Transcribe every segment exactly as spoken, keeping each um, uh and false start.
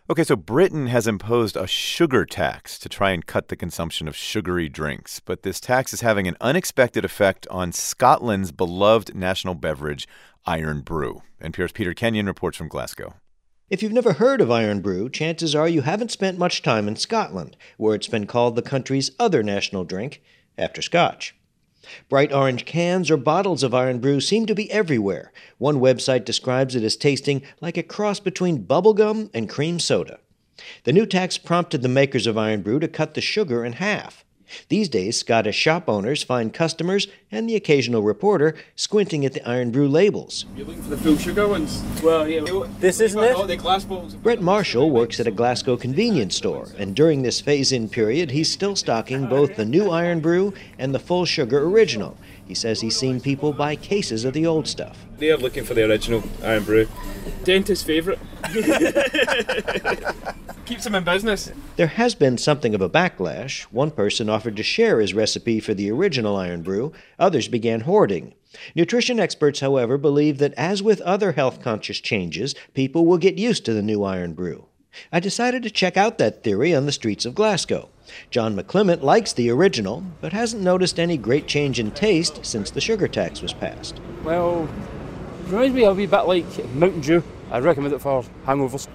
Okay, so Britain has imposed a sugar tax to try and cut the consumption of sugary drinks. But this tax is having an unexpected effect on Scotland's beloved national beverage, Iron Brew. N P R's Peter Kenyon reports from Glasgow. If you've never heard of Iron Brew, chances are you haven't spent much time in Scotland, where it's been called the country's other national drink, after Scotch. Bright orange cans or bottles of Iron Brew seem to be everywhere. One website describes it as tasting like a cross between bubblegum and cream soda. The new tax prompted the makers of Iron Brew to cut the sugar in half. These days, Scottish shop owners find customers and the occasional reporter squinting at the Iron Brew labels. You're looking for the full sugar ones? Well, yeah. This isn't it? The glass bottles. Brett Marshall works at a Glasgow convenience store, and during this phase-in period, he's still stocking both the new Iron Brew and the full sugar original. He says he's seen people buy cases of the old stuff. They're looking for the original Iron Brew. Dentist's favourite. Keeps him in business. There has been something of a backlash. One person offered to share his recipe for the original Iron Brew. Others began hoarding. Nutrition experts, however, believe that as with other health-conscious changes, people will get used to the new Iron Brew. I decided to check out that theory on the streets of Glasgow. John McClement likes the original, but hasn't noticed any great change in taste since the sugar tax was passed. Well, it reminds me a wee bit like Mountain Dew. I recommend it for hangovers.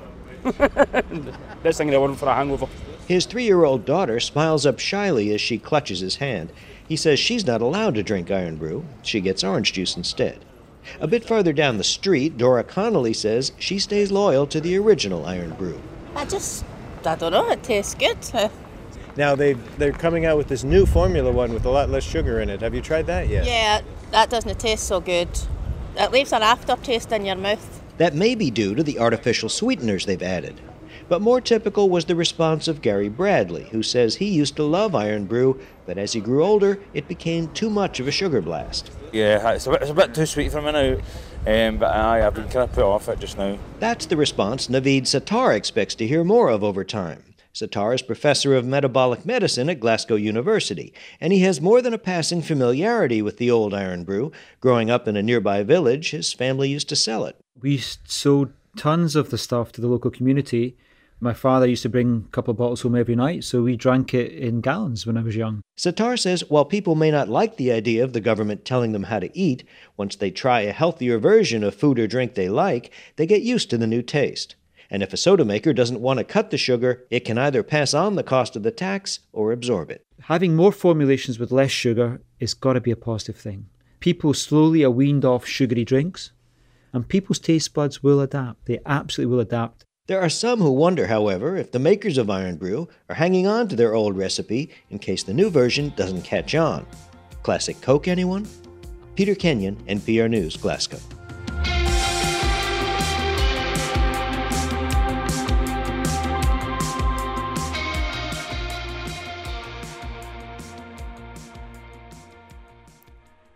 Best thing in the world for a hangover. His three-year-old daughter smiles up shyly as she clutches his hand. He says she's not allowed to drink Iron Brew. She gets orange juice instead. A bit farther down the street, Dora Connolly says she stays loyal to the original Iron Brew. I just, I don't know, it tastes good. Uh, Now they they're coming out with this new formula one with a lot less sugar in it. Have you tried that yet? yeah, that doesn't taste so good. It leaves an aftertaste in your mouth. That may be due to the artificial sweeteners they've added. But more typical was the response of Gary Bradley, who says he used to love Iron Brew, but as he grew older, it became too much of a sugar blast. Yeah, it's a bit, it's a bit too sweet for me now, um, but aye, I've been kind of put off it just now. That's the response Naveed Sattar expects to hear more of over time. Sattar is professor of metabolic medicine at Glasgow University, and he has more than a passing familiarity with the old Iron Brew. Growing up in a nearby village, his family used to sell it. We sold tons of the stuff to the local community. My father used to bring a couple of bottles home every night, so we drank it in gallons when I was young. Sattar says while people may not like the idea of the government telling them how to eat, once they try a healthier version of food or drink they like, they get used to the new taste. And if a soda maker doesn't want to cut the sugar, it can either pass on the cost of the tax or absorb it. Having more formulations with less sugar has got to be a positive thing. People slowly are weaned off sugary drinks, and people's taste buds will adapt. They absolutely will adapt. There are some who wonder, however, if the makers of Iron Brew are hanging on to their old recipe in case the new version doesn't catch on. Classic Coke, anyone? Peter Kenyon, N P R News, Glasgow.